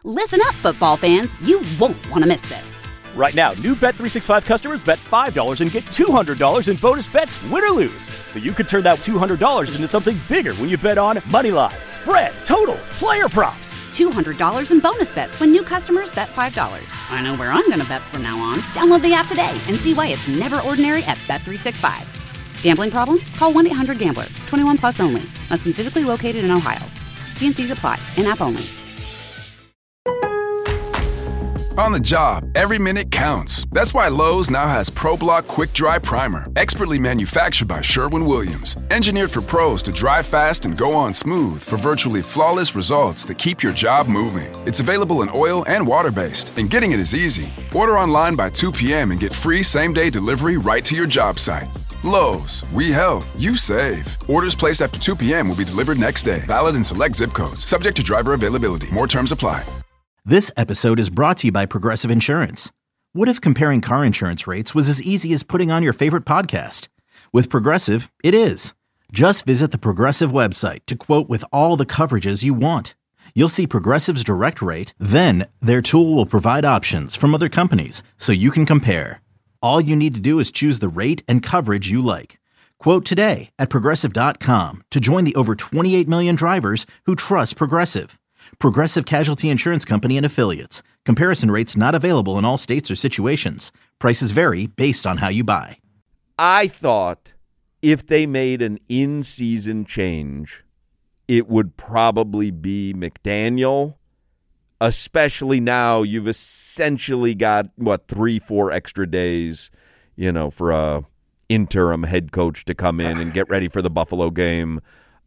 Listen up, football fans. You won't want to miss this. Right now, new Bet365 customers bet $5 and get $200 in bonus bets, win or lose. So you could turn that $200 into something bigger when you bet on money line, spread, totals, player props. $200 in bonus bets when new customers bet $5. I know where I'm going to bet from now on. Download the app today and see why it's never ordinary at Bet365. Gambling problem? Call 1-800-GAMBLER. 21 plus only. Must be physically located in Ohio. T&Cs apply. In-app only. On the job, every minute counts. That's why Lowe's now has ProBlock Quick Dry Primer, expertly manufactured by Sherwin-Williams. Engineered for pros to dry fast and go on smooth for virtually flawless results that keep your job moving. It's available in oil and water-based, and getting it is easy. Order online by 2 p.m. and get free same-day delivery right to your job site. Lowe's, we help, you save. Orders placed after 2 p.m. will be delivered next day. Valid in select zip codes. Subject to driver availability. More terms apply. This episode is brought to you by Progressive Insurance. What if comparing car insurance rates was as easy as putting on your favorite podcast? With Progressive, it is. Just visit the Progressive website to quote with all the coverages you want. You'll see Progressive's direct rate, then their tool will provide options from other companies so you can compare. All you need to do is choose the rate and coverage you like. Quote today at Progressive.com to join the over 28 million drivers who trust Progressive. Progressive Casualty Insurance Company and Affiliates. Comparison rates not available in all states or situations. Prices vary based on how you buy. I thought if they made an in-season change, it would probably be McDaniel, especially now you've essentially got, 3-4 extra days, for a interim head coach to come in and get ready for the Buffalo game.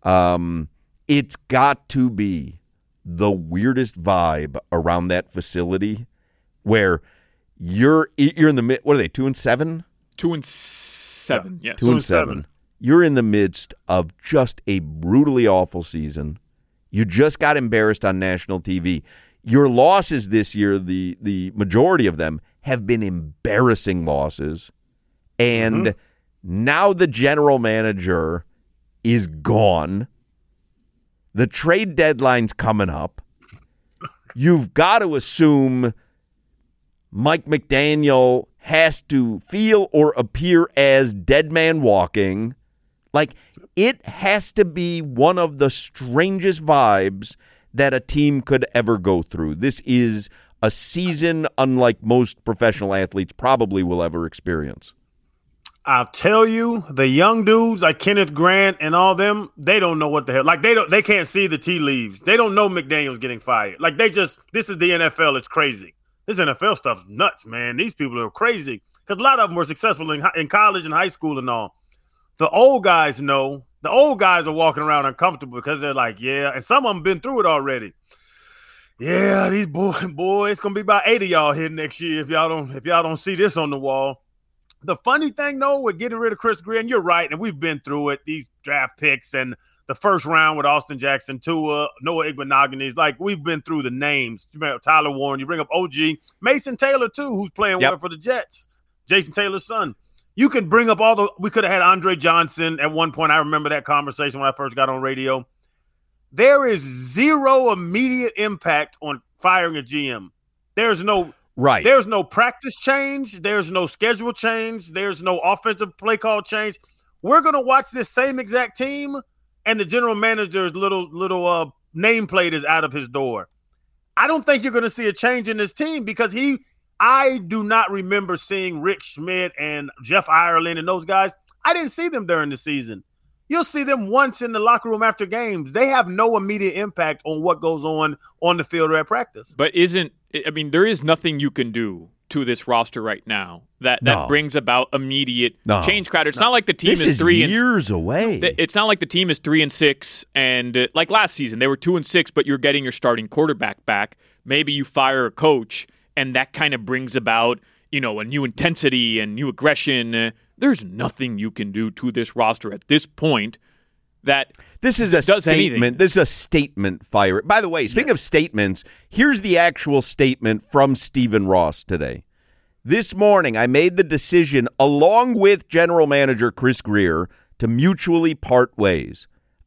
It's got to be the weirdest vibe around that facility where you're in the mid. What are they, 2-7? 2-7, yes. 2-7. You're in the midst of just a brutally awful season. You just got embarrassed on national TV. Your losses this year, the majority of them, have been embarrassing losses. And now the general manager is gone. The trade deadline's coming up. You've got to assume Mike McDaniel has to feel or appear as dead man walking. Like, it has to be one of the strangest vibes that a team could ever go through. This is a season unlike most professional athletes probably will ever experience. I'll tell you, the young dudes like Kenneth Grant and all them, they don't know what the hell. Like, they can't see the tea leaves. They don't know McDaniel's getting fired. Like, this is the NFL. It's crazy. This NFL stuff's nuts, man. These people are crazy because a lot of them were successful in college and high school and all. The old guys know. The old guys are walking around uncomfortable because they're like, yeah, and some of them been through it already. Yeah, these boys, it's gonna be about 8 of y'all here next year if y'all don't see this on the wall. The funny thing, though, with getting rid of Chris Greer, and you're right, and we've been through it, these draft picks and the first round with Austin Jackson, Tua, Noah Igbenogany, like we've been through the names. Tyler Warren, you bring up OG, Mason Taylor, too, who's playing well for the Jets, Jason Taylor's son. You can bring up we could have had Andre Johnson at one point. I remember that conversation when I first got on radio. There is zero immediate impact on firing a GM. There's no practice change. There's no schedule change. There's no offensive play call change. We're going to watch this same exact team, and the general manager's little nameplate is out of his door. I don't think you're going to see a change in this team because I do not remember seeing Rick Schmidt and Jeff Ireland and those guys. I didn't see them during the season. You'll see them once in the locker room after games. They have no immediate impact on what goes on the field or at practice. But there is nothing you can do to this roster right now that brings about immediate change. Crowder. It's not like the team is 3 years away. It's not like the team is 3-6 and like last season they were 2-6, but you're getting your starting quarterback back. Maybe you fire a coach and that kind of brings about a new intensity and new aggression. There's nothing you can do to this roster at this point that this is a does statement. Anything. This is a statement fire. By the way, speaking of statements, here's the actual statement from Stephen Ross today. This morning, I made the decision, along with general manager Chris Greer, to mutually part ways.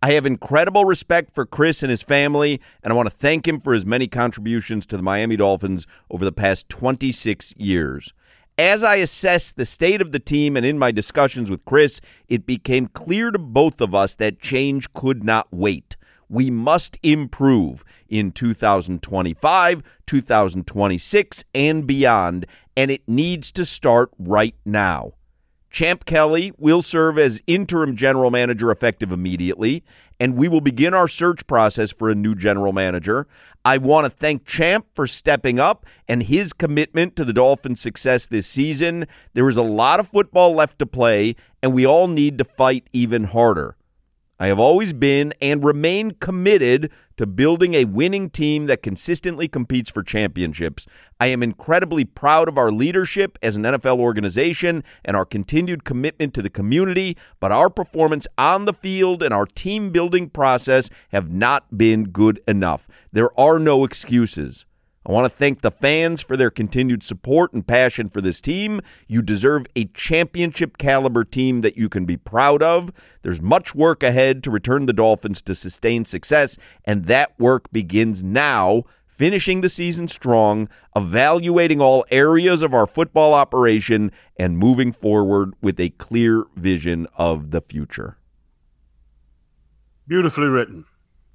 I have incredible respect for Chris and his family, and I want to thank him for his many contributions to the Miami Dolphins over the past 26 years. As I assessed the state of the team and in my discussions with Chris, it became clear to both of us that change could not wait. We must improve in 2025, 2026, and beyond, and it needs to start right now. Champ Kelly will serve as interim general manager effective immediately, and we will begin our search process for a new general manager. I want to thank Champ for stepping up and his commitment to the Dolphins' success this season. There is a lot of football left to play, and we all need to fight even harder. I have always been and remain committed to building a winning team that consistently competes for championships. I am incredibly proud of our leadership as an NFL organization and our continued commitment to the community, but our performance on the field and our team-building process have not been good enough. There are no excuses. I want to thank the fans for their continued support and passion for this team. You deserve a championship-caliber team that you can be proud of. There's much work ahead to return the Dolphins to sustained success, and that work begins now, finishing the season strong, evaluating all areas of our football operation, and moving forward with a clear vision of the future. Beautifully written.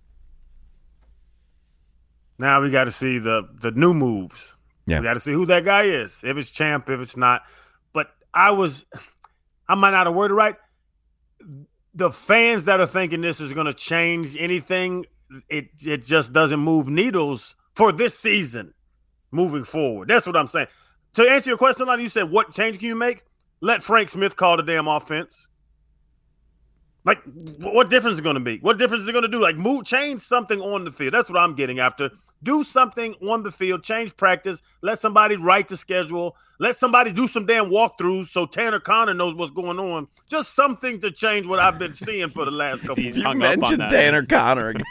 Now we got to see the new moves. Yeah. We got to see who that guy is, if it's Champ, if it's not. But I might not have worded right. The fans that are thinking this is going to change anything, it just doesn't move needles for this season moving forward. That's what I'm saying. To answer your question, like you said, what change can you make? Let Frank Smith call the damn offense. Like, what difference is it going to be? What difference is it going to do? Like, change something on the field. That's what I'm getting after. Do something on the field. Change practice. Let somebody write the schedule. Let somebody do some damn walkthroughs so Tanner Conner knows what's going on. Just something to change what I've been seeing for the last couple of years. You mentioned Tanner Conner again.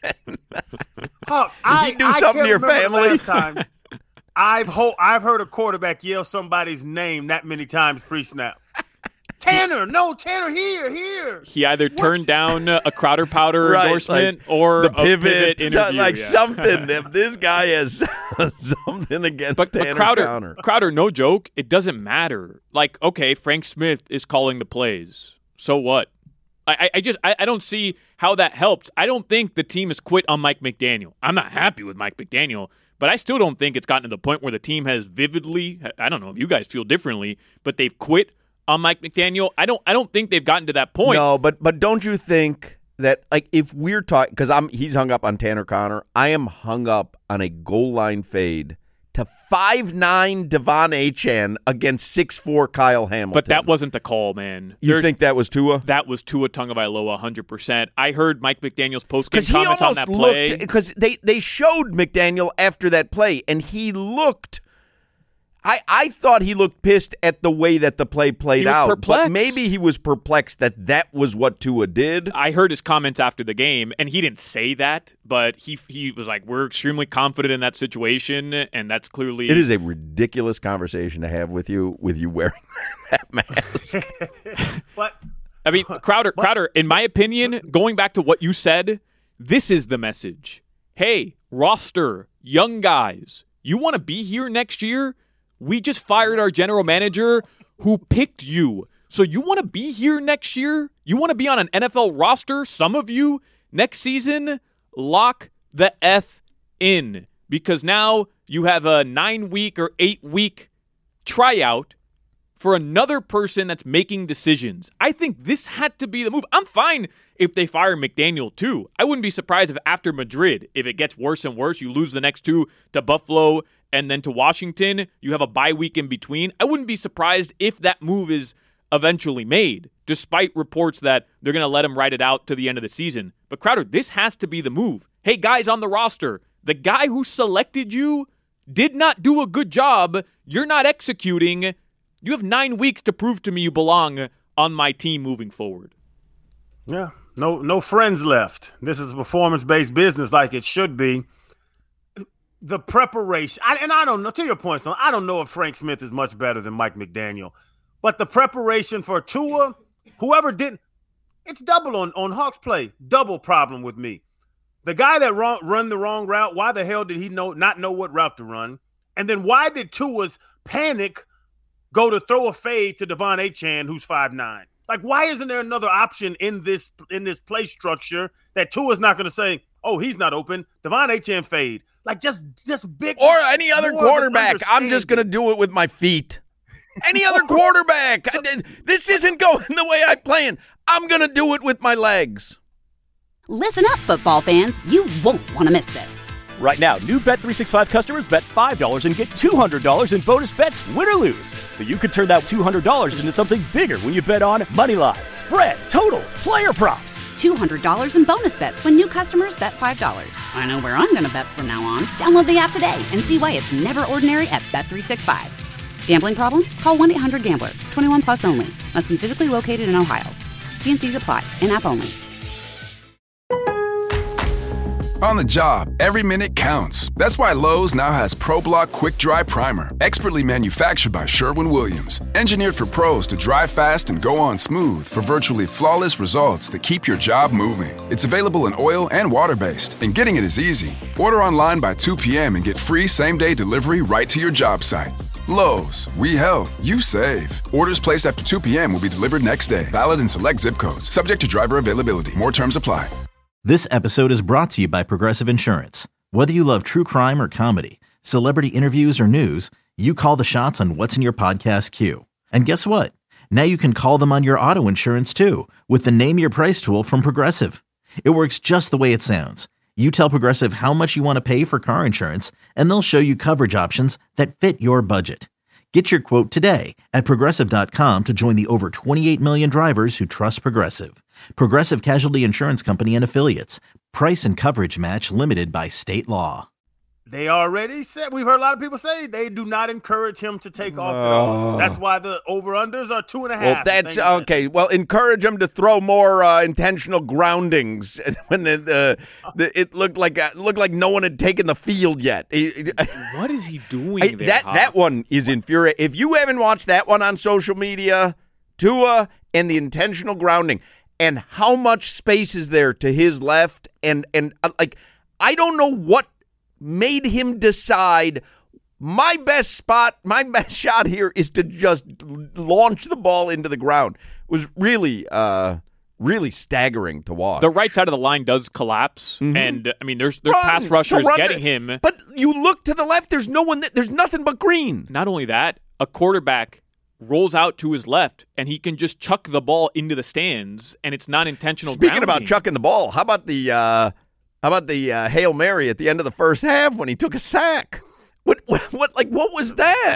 Did he do something to your family? Last time, I've heard a quarterback yell somebody's name that many times pre-snap. Tanner here. He either turned down a Crowder Powder endorsement or the a pivot interview. Like something. This guy has something against Tanner Conner. Crowder, no joke, it doesn't matter. Like, okay, Frank Smith is calling the plays. So what? I don't see how that helps. I don't think the team has quit on Mike McDaniel. I'm not happy with Mike McDaniel, but I still don't think it's gotten to the point where the team has vividly, I don't know if you guys feel differently, but they've quit on Mike McDaniel. I don't think they've gotten to that point. No, but don't you think that, like, if we're talking, because he's hung up on Tanner Conner, I am hung up on a goal line fade to 5'9" Devon Achane against 6'4" Kyle Hamilton. But that wasn't the call, man. You think that was Tua? That was Tua Tagovailoa 100%. I heard Mike McDaniel's postgame comments on that play. Because they showed McDaniel after that play, and he looked I thought he looked pissed at the way that the play played out. Perplexed. But maybe he was perplexed that was what Tua did. I heard his comments after the game, and he didn't say that, but he was like, we're extremely confident in that situation, and that's clearly... It is a ridiculous conversation to have with you wearing that mask. But I mean, Crowder, in my opinion, going back to what you said, this is the message. Hey, roster, young guys, you want to be here next year? We just fired our general manager who picked you. So you want to be here next year? You want to be on an NFL roster, some of you, next season? Lock the F in. Because now you have a 9-week or 8-week tryout for another person that's making decisions. I think this had to be the move. I'm fine if they fire McDaniel too. I wouldn't be surprised if after Madrid, if it gets worse and worse, you lose the next two to Buffalo and then to Washington, you have a bye week in between. I wouldn't be surprised if that move is eventually made, despite reports that they're going to let him ride it out to the end of the season. But Crowder, this has to be the move. Hey, guys on the roster, the guy who selected you did not do a good job. You're not executing. You have 9 weeks to prove to me you belong on my team moving forward. Yeah, no friends left. This is a performance-based business like it should be. The preparation, I don't know, to your point, son, I don't know if Frank Smith is much better than Mike McDaniel, but the preparation for Tua, whoever didn't, It's double on Hawks play. Double problem with me. The guy that run the wrong route, why the hell did he not know what route to run? And then why did Tua's panic go to throw a fade to Devon Achane, who's 5'9"? Like, why isn't there another option in this play structure that Tua's not going to say, oh, he's not open, Devon Achane fade? Like, just big. Or any other quarterback. I'm just going to do it with my feet. Any other quarterback. This isn't going the way I planned. I'm going to do it with my legs. Listen up, football fans. You won't want to miss this. Right now, new Bet365 customers bet $5 and get $200 in bonus bets, win or lose. So you could turn that $200 into something bigger when you bet on moneyline, spread, totals, player props. $200 in bonus bets when new customers bet $5. I know where I'm going to bet from now on. Download the app today and see why it's never ordinary at Bet365. Gambling problem? Call 1-800-GAMBLER. 21 plus only. Must be physically located in Ohio. T&Cs apply. In-app only. On the job, every minute counts. That's why Lowe's now has ProBlock Quick Dry Primer, expertly manufactured by Sherwin-Williams. Engineered for pros to dry fast and go on smooth for virtually flawless results that keep your job moving. It's available in oil and water-based, and getting it is easy. Order online by 2 p.m. and get free same-day delivery right to your job site. Lowe's, we help, you save. Orders placed after 2 p.m. will be delivered next day. Valid in select zip codes. Subject to driver availability. More terms apply. This episode is brought to you by Progressive Insurance. Whether you love true crime or comedy, celebrity interviews or news, you call the shots on what's in your podcast queue. And guess what? Now you can call them on your auto insurance too with the Name Your Price tool from Progressive. It works just the way it sounds. You tell Progressive how much you want to pay for car insurance, and they'll show you coverage options that fit your budget. Get your quote today at Progressive.com to join the over 28 million drivers who trust Progressive. Progressive Casualty Insurance Company and Affiliates. Price and coverage match limited by state law. They already said, we've heard a lot of people say they do not encourage him to take off at all. That's why the over-unders are 2.5. Well, that's okay. Well, encourage him to throw more intentional groundings when it looked like no one had taken the field yet. What is he doing there? That one is infuriating. If you haven't watched that one on social media, Tua and the intentional grounding, and how much space is there to his left, and like, I don't know what made him decide my best shot here is to just launch the ball into the ground. It was really, really staggering to watch. The right side of the line does collapse, and I mean, there's pass rushers getting him. But you look to the left, there's no one. There's nothing but green. Not only that, a quarterback rolls out to his left, and he can just chuck the ball into the stands, and it's not intentional. Speaking about chucking the ball, how about the Hail Mary at the end of the first half when he took a sack? What was that?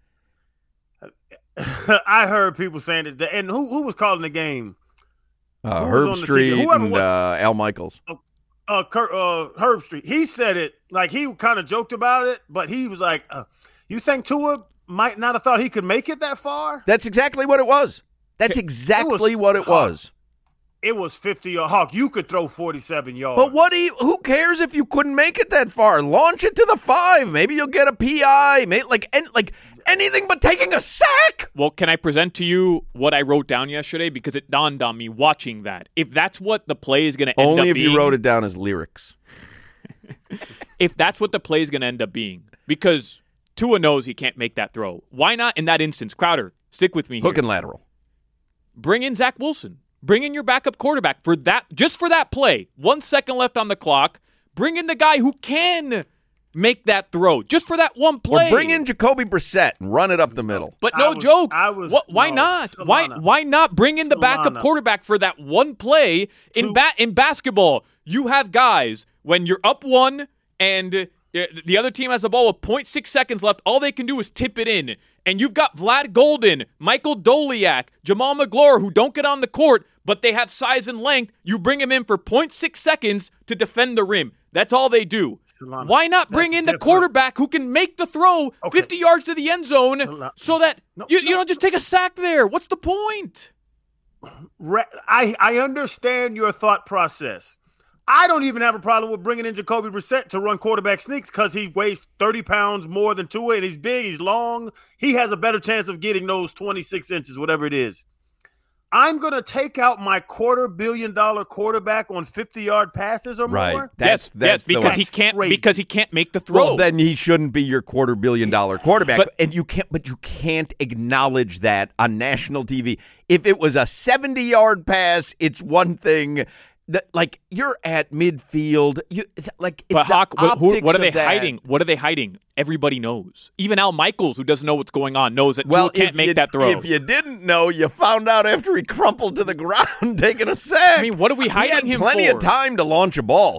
I heard people saying that, and who was calling the game? Herb Street and Al Michaels. Herb Street. He said it like he kind of joked about it, but he was like, "You think Tua might not have thought he could make it that far?" That's exactly what it was. That's exactly what it was. It was 50 yards. Hawk, you could throw 47 yards. But who cares if you couldn't make it that far? Launch it to the 5. Maybe you'll get a PI. Anything but taking a sack. Well, can I present to you what I wrote down yesterday? Because it dawned on me watching that. If that's what the play is going to end up being. Only if you wrote it down as lyrics. If that's what the play is going to end up being. Because Tua knows he can't make that throw. Why not in that instance? Crowder, stick with me here. Hook and lateral. Bring in Zach Wilson. Bring in your backup quarterback for that, just for that play. 1 second left on the clock. Bring in the guy who can make that throw, just for that one play. Or bring in Jacoby Brissett and run it up the middle. But joke. Why not? Why not bring in the backup quarterback for that one play? In basketball, you have guys, when you're up 1 and the other team has the ball with 0.6 seconds left, all they can do is tip it in. And you've got Vlad Golden, Michael Doliak, Jamal McGlure, who don't get on the court, but they have size and length. You bring them in for 0.6 seconds to defend the rim. That's all they do. Solana, why not bring in the quarterback who can make the throw 50 yards to the end zone so that you don't just take a sack there? What's the point? I understand your thought process. I don't even have a problem with bringing in Jacoby Brissett to run quarterback sneaks because he weighs 30 pounds more than Tua, and he's big, he's long. He has a better chance of getting those 26 inches, whatever it is. I'm going to take out my $250 million quarterback on 50-yard passes or Right. more? That's because That's crazy. because he can't make the throw. Well, then he shouldn't be your $250 million quarterback. But you can't acknowledge that on national TV. If it was a 70-yard pass, it's one thing. You're at midfield. But Hawk, what are they that, hiding? What are they hiding? Everybody knows. Even Al Michaels, who doesn't know what's going on, knows that Tua can't make that throw. If you didn't know, you found out after he crumpled to the ground taking a sack. I mean, what are we hiding him for? He had plenty of time to launch a ball.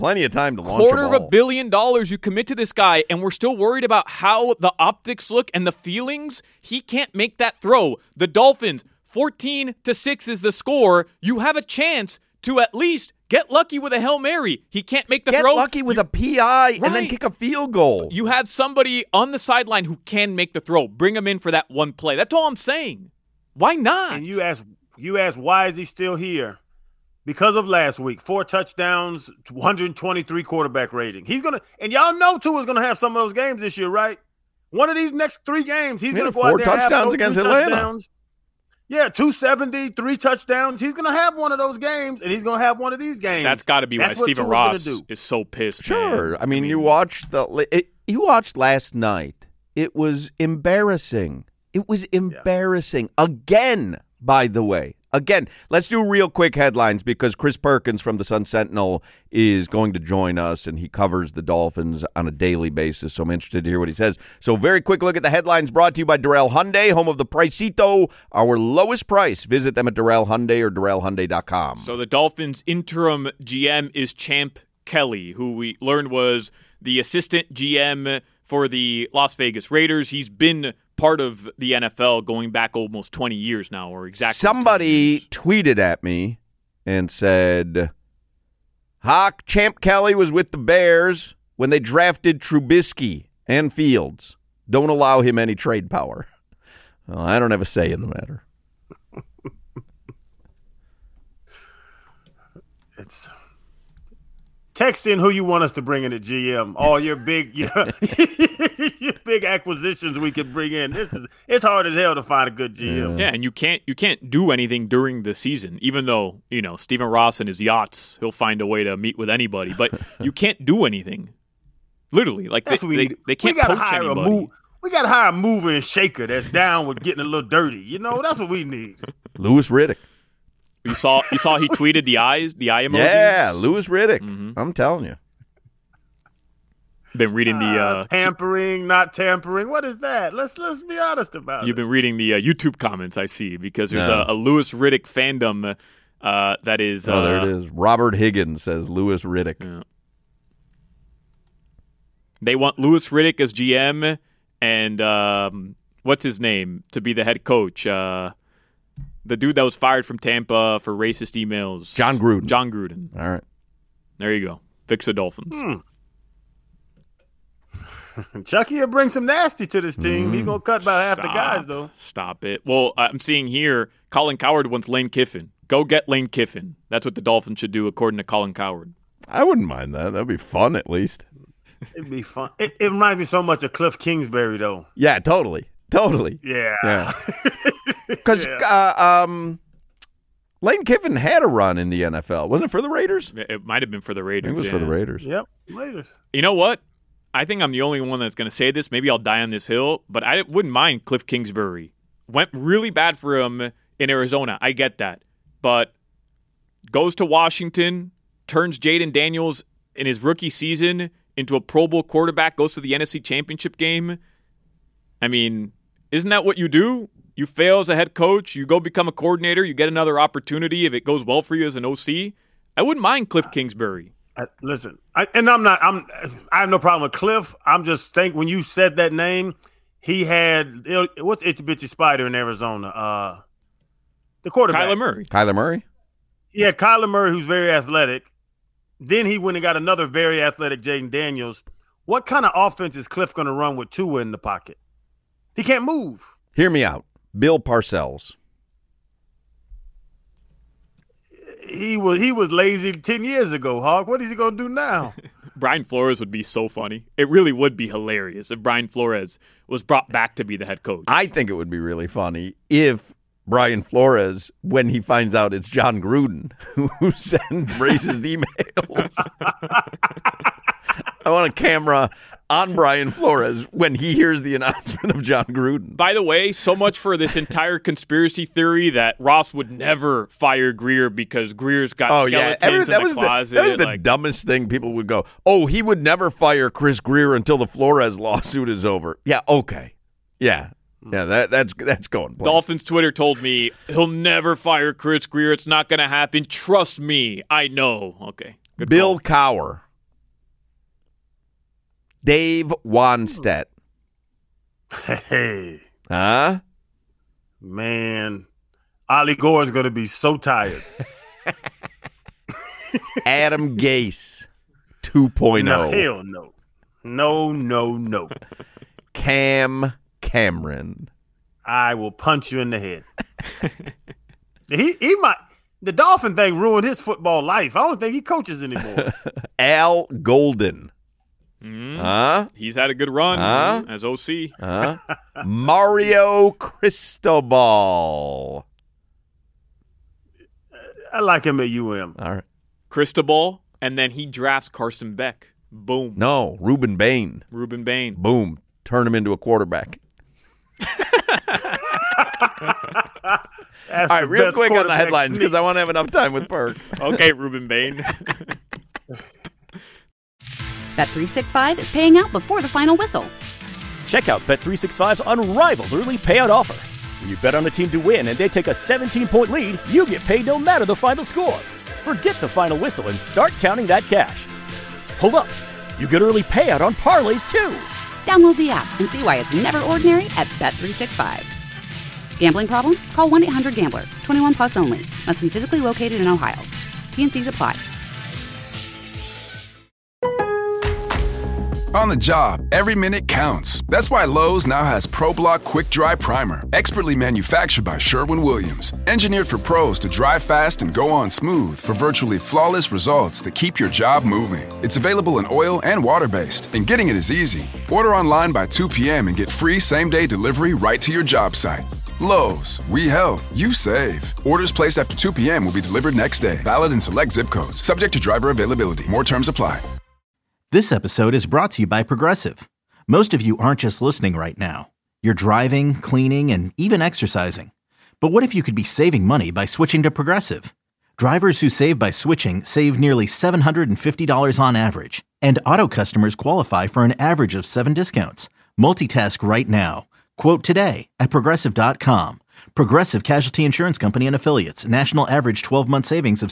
$250 million you commit to this guy, and we're still worried about how the optics look and the feelings. He can't make that throw. The Dolphins, 14-6 is the score. You have a chance to at least get lucky with a Hail Mary. He can't make the throw. Get lucky with a PI and then kick a field goal. You have somebody on the sideline who can make the throw. Bring him in for that one play. That's all I'm saying. Why not? And you ask why is he still here? Because of last week. 4 touchdowns, 123 quarterback rating. And y'all know Tua's gonna have some of those games this year, right? One of these next 3 games, he's gonna go out there 4 and have touchdowns against Atlanta. Touchdowns. Yeah, 270, 3 touchdowns. He's going to have one of those games, and he's going to have one of these games. That's got to be why Stephen Ross is so pissed. Sure. Man. I mean, you watched last night. It was embarrassing. It was embarrassing. Again, by the way. Again, let's do real quick headlines because Chris Perkins from the Sun Sentinel is going to join us, and he covers the Dolphins on a daily basis, so I'm interested to hear what he says. So very quick look at the headlines brought to you by Darrell Hyundai, home of the Pricito, our lowest price. Visit them at Darrell Hyundai or DarrellHyundai.com. So the Dolphins' interim GM is Champ Kelly, who we learned was the assistant GM for the Las Vegas Raiders. He's been part of the NFL going back almost 20 years now, or exactly. Somebody tweeted at me and said, Hawk, Champ Kelly was with the Bears when they drafted Trubisky and Fields. Don't allow him any trade power. Well, I don't have a say in the matter. It's text in who you want us to bring in at GM. All your big, your big acquisitions we could bring in. It's hard as hell to find a good GM. Yeah, and you can't do anything during the season, even though Stephen Ross and his yachts, he'll find a way to meet with anybody. But you can't do anything. Literally, like they can't poach anybody. We got to hire a mover and shaker that's down with getting a little dirty. That's what we need. Louis Riddick. You saw he tweeted the eye emojis? Yeah, Louis Riddick. Mm-hmm. I'm telling you. Been reading the tampering, not tampering. What is that? Let's be honest about it. You've been reading the YouTube comments, I see, because there's a Louis Riddick fandom that is. There it is. Robert Higgins says Louis Riddick. Yeah. They want Louis Riddick as GM and what's his name to be the head coach. The dude that was fired from Tampa for racist emails. John Gruden. John Gruden. All right. There you go. Fix the Dolphins. Chucky will bring some nasty to this team. He's going to cut about half the guys, though. Stop it. Well, I'm seeing here Colin Cowherd wants Lane Kiffin. Go get Lane Kiffin. That's what the Dolphins should do, according to Colin Cowherd. I wouldn't mind that. That'd be fun, at least. It'd be fun. It reminds me so much of Cliff Kingsbury, though. Yeah, totally. Yeah. Because Lane Kiffin had a run in the NFL. Wasn't it for the Raiders? It might have been for the Raiders. It was for the Raiders. Yep, Raiders. You know what? I think I'm the only one that's going to say this. Maybe I'll die on this hill, but I wouldn't mind Cliff Kingsbury. Went really bad for him in Arizona. I get that. But goes to Washington, turns Jaden Daniels in his rookie season into a Pro Bowl quarterback, goes to the NFC Championship game. I mean, isn't that what you do? You fail as a head coach, you go become a coordinator, you get another opportunity if it goes well for you as an OC. I wouldn't mind Cliff Kingsbury. Listen, I have no problem with Cliff. I'm just thinking when you said that name, he had what's Itsy Bitsy Spider in Arizona? The quarterback. Kyler Murray? He had Kyler Murray, who's very athletic. Then he went and got another very athletic Jaden Daniels. What kind of offense is Cliff going to run with Tua in the pocket? He can't move. Hear me out. Bill Parcells. He was lazy 10 years ago, Hawk. What is he going to do now? Brian Flores would be so funny. It really would be hilarious if Brian Flores was brought back to be the head coach. I think it would be really funny if Brian Flores when he finds out it's John Gruden who sends racist emails. I want a camera on Brian Flores when he hears the announcement of John Gruden. By the way, so much for this entire conspiracy theory that Ross would never fire Greer because Greer's got skeletons in the closet. That was the dumbest thing people would go, oh, he would never fire Chris Greer until the Flores lawsuit is over. Yeah, okay. Yeah, that's going place. Dolphins Twitter told me he'll never fire Chris Greer. It's not going to happen. Trust me. I know. Okay. Good Bill Cowher. Dave Wannstedt. Hey. Huh? Man, Ollie Gore's going to be so tired. Adam Gase 2.0. No, hell no. No. Cam Cameron. I will punch you in the head. He might. The Dolphin thing ruined his football life. I don't think he coaches anymore. Al Golden. He's had a good run as OC. Mario Cristobal. I like him at UM. All right. Cristobal, and then he drafts Carson Beck. Boom. No, Ruben Bain. Boom. Turn him into a quarterback. All right, real quick on the headlines because I want to have enough time with Perk. Okay, Ruben Bain. Bet365 is paying out before the final whistle. Check out Bet365's unrivaled early payout offer. When you bet on a team to win and they take a 17-point lead, you get paid no matter the final score. Forget the final whistle and start counting that cash. Hold up. You get early payout on parlays, too. Download the app and see why it's never ordinary at Bet365. Gambling problem? Call 1-800-GAMBLER. 21 plus only. Must be physically located in Ohio. T&Cs apply. On the job, every minute counts. That's why Lowe's now has ProBlock Quick Dry Primer, expertly manufactured by Sherwin-Williams. Engineered for pros to dry fast and go on smooth for virtually flawless results that keep your job moving. It's available in oil and water-based, and getting it is easy. Order online by 2 p.m. and get free same-day delivery right to your job site. Lowe's, we help, you save. Orders placed after 2 p.m. will be delivered next day. Valid in select zip codes. Subject to driver availability. More terms apply. This episode is brought to you by Progressive. Most of you aren't just listening right now. You're driving, cleaning, and even exercising. But what if you could be saving money by switching to Progressive? Drivers who save by switching save nearly $750 on average. And auto customers qualify for an average of 7 discounts. Multitask right now. Quote today at Progressive.com. Progressive Casualty Insurance Company and Affiliates. National average 12-month savings of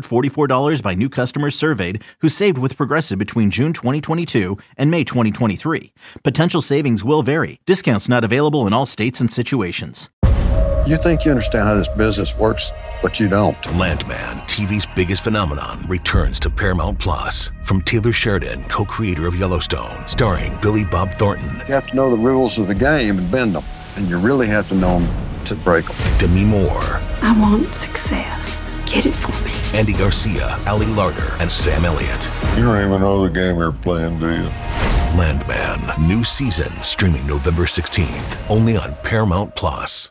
$744 by new customers surveyed who saved with Progressive between June 2022 and May 2023. Potential savings will vary. Discounts not available in all states and situations. You think you understand how this business works, but you don't. Landman, TV's biggest phenomenon, returns to Paramount Plus. From Taylor Sheridan, co-creator of Yellowstone, starring Billy Bob Thornton. You have to know the rules of the game and bend them, and you really have to know them to break them. Demi Moore. I want success. Get it for me. Andy Garcia, Ali Larter, and Sam Elliott. You don't even know the game you're playing, do you? Landman, new season, streaming November 16th, only on Paramount Plus.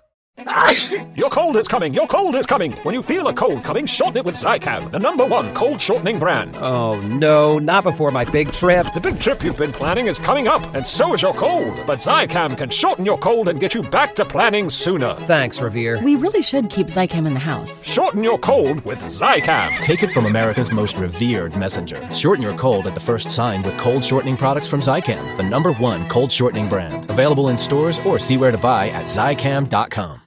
Your cold is coming. Your cold is coming. When you feel a cold coming, shorten it with Zicam, the #1 cold shortening brand. Oh, no, not before my big trip. The big trip you've been planning is coming up, and so is your cold. But Zicam can shorten your cold and get you back to planning sooner. Thanks, Revere. We really should keep Zicam in the house. Shorten your cold with Zicam. Take it from America's most revered messenger. Shorten your cold at the first sign with cold shortening products from Zicam, the #1 cold shortening brand. Available in stores or see where to buy at Zicam.com.